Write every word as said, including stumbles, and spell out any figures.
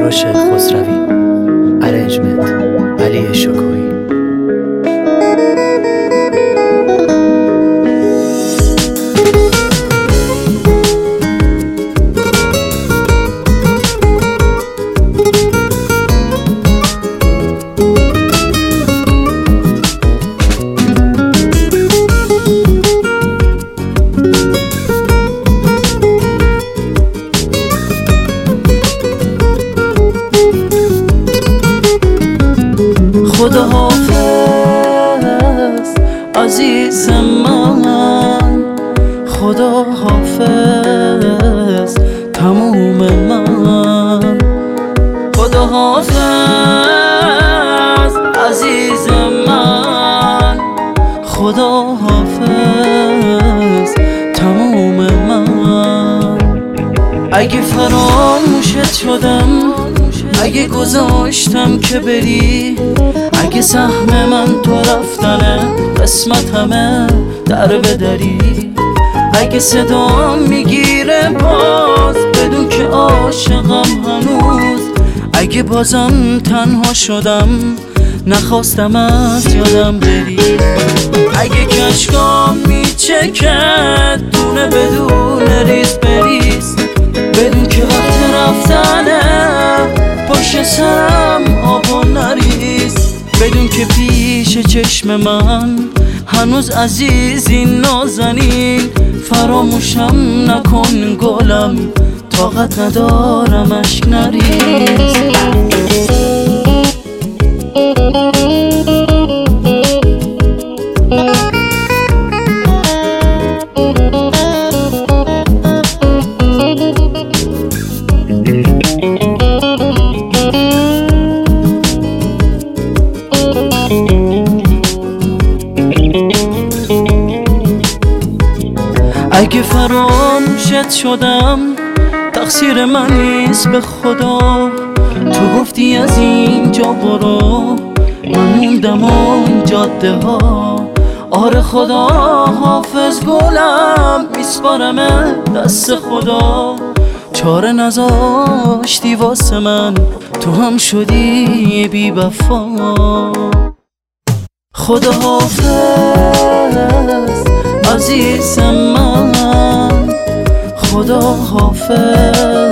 کوروش خسروی، ارنجمنت علی شکوهی. خدا حافظ عزیز من، خدا حافظ تموم من، خدا حافظ عزیز من، خدا حافظ تموم من. اگه فراموشت شدم، اگه گذاشتم که بری، اگه سهم من تو رفتنه قسمت همه در بدری، اگه صدا میگیره باز بدون که عاشقم هنوز، اگه بازم تنها شدم نخواستم از یادم بری، اگه کشکام میچکه دونه بدون ریز بریز، بدون که وقت رفتنه پشت سرم آبا نریز، بدون که پیش چشم من هنوز عزیزی نازنین. فراموشم نکن گلم، طاقت ندارم اشک نریز. اگه فراموشت شدم تقصیر من نیست به خدا، تو گفتی از اینجا برو، من موندم اون جاده ها. آره خدا حافظ گلم، میسپارم دست خدا، چاره نذاشتی واسه من، تو هم شدی بی وفا. خدا حافظ عزیز من، خدا حافظ